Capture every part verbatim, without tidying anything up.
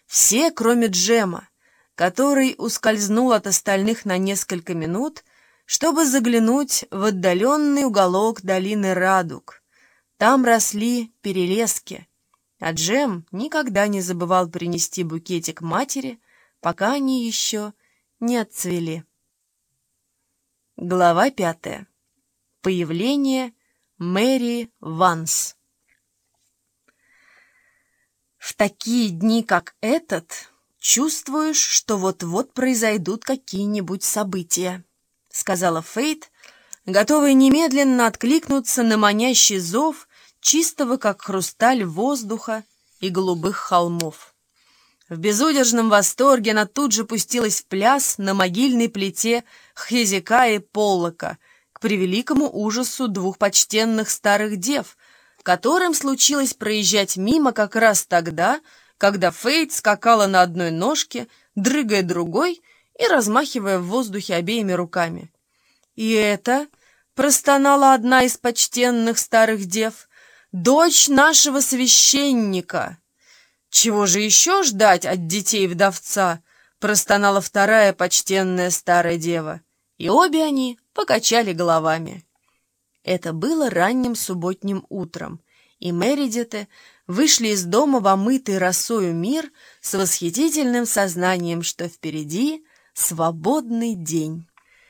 Все, кроме Джема, который ускользнул от остальных на несколько минут, чтобы заглянуть в отдаленный уголок долины Радуг. Там росли перелески, а Джем никогда не забывал принести букетик матери, пока они еще не отцвели. Глава пятая. Появление Мэри Ванс. В такие дни, как этот, чувствуешь, что вот-вот произойдут какие-нибудь события, сказала Фейт, готовая немедленно откликнуться на манящий зов чистого, как хрусталь, воздуха и голубых холмов. В безудержном восторге она тут же пустилась в пляс на могильной плите Хезекаи Поллока, к превеликому ужасу двух почтенных старых дев, которым случилось проезжать мимо как раз тогда, когда Фейт скакала на одной ножке, дрыгая другой и размахивая в воздухе обеими руками. «И это, — простонала одна из почтенных старых дев, — дочь нашего священника!» «Чего же еще ждать от детей вдовца?» — простонала вторая почтенная старая дева, и обе они покачали головами. Это было ранним субботним утром, и Мередиты вышли из дома в омытый росою мир с восхитительным сознанием, что впереди свободный день.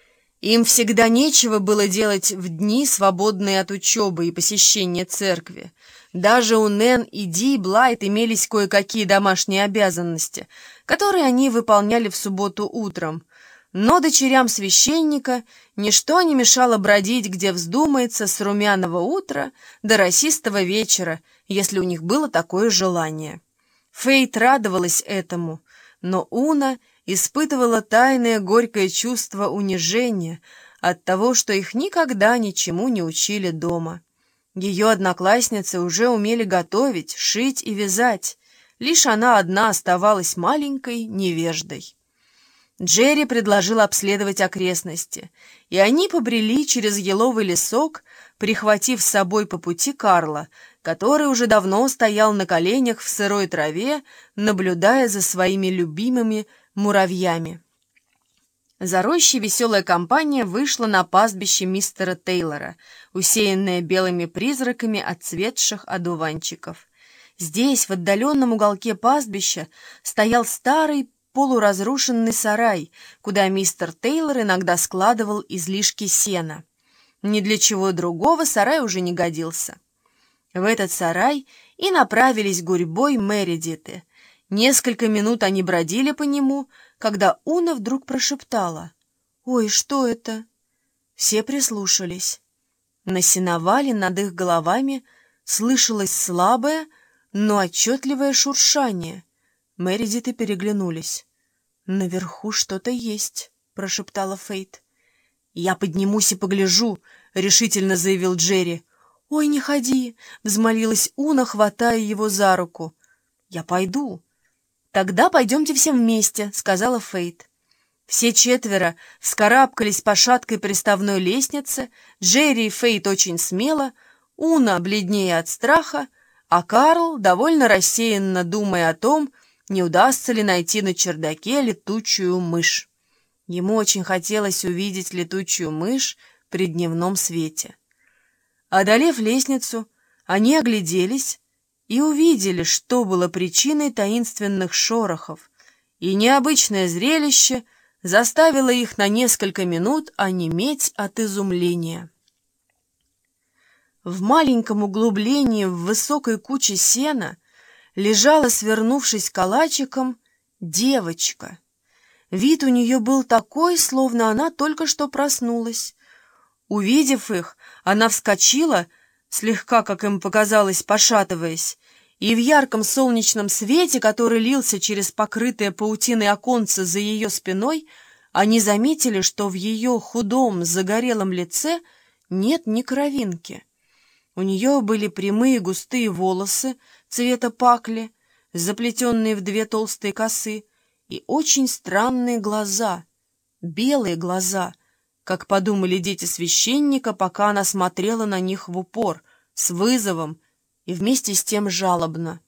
Им всегда нечего было делать в дни, свободные от учебы и посещения церкви. Даже у Нэн и Ди Блайт имелись кое-какие домашние обязанности, которые они выполняли в субботу утром. Но дочерям священника ничто не мешало бродить, где вздумается, с румяного утра до росистого вечера, если у них было такое желание. Фейт радовалась этому, но Уна испытывала тайное горькое чувство унижения от того, что их никогда ничему не учили дома. Ее одноклассницы уже умели готовить, шить и вязать, лишь она одна оставалась маленькой невеждой. Джерри предложил обследовать окрестности, и они побрели через еловый лесок, прихватив с собой по пути Карла, который уже давно стоял на коленях в сырой траве, наблюдая за своими любимыми муравьями. За рощей веселая компания вышла на пастбище мистера Тейлора, усеянное белыми призраками отцветших одуванчиков. Здесь, в отдаленном уголке пастбища, стоял старый полуразрушенный сарай, куда мистер Тейлор иногда складывал излишки сена. Ни для чего другого сарай уже не годился. В этот сарай и направились гурьбой Мередиты. Несколько минут они бродили по нему, когда Уна вдруг прошептала: «Ой, что это?» Все прислушались. На сеновале над их головами слышалось слабое, но отчетливое шуршание. Мередиты переглянулись. «Наверху что-то есть», — прошептала Фейт. «Я поднимусь и погляжу», — решительно заявил Джерри. «Ой, не ходи», — взмолилась Уна, хватая его за руку. «Я пойду». «Тогда пойдемте все вместе», — сказала Фейт. Все четверо вскарабкались по шаткой приставной лестнице, Джерри и Фейт очень смело, Уна бледнее от страха, а Карл довольно рассеянно думая о том, не удастся ли найти на чердаке летучую мышь. Ему очень хотелось увидеть летучую мышь при дневном свете. Одолев лестницу, они огляделись и увидели, что было причиной таинственных шорохов, и необычное зрелище заставило их на несколько минут онеметь от изумления. В маленьком углублении в высокой куче сена лежала, свернувшись калачиком, девочка. Вид у нее был такой, словно она только что проснулась. Увидев их, она вскочила, слегка, как им показалось, пошатываясь, и в ярком солнечном свете, который лился через покрытое паутиной оконце за ее спиной, они заметили, что в ее худом, загорелом лице нет ни кровинки. У нее были прямые густые волосы цвета пакли, заплетенные в две толстые косы, и очень странные глаза, белые глаза, как подумали дети священника, пока она смотрела на них в упор, с вызовом и вместе с тем жалобно.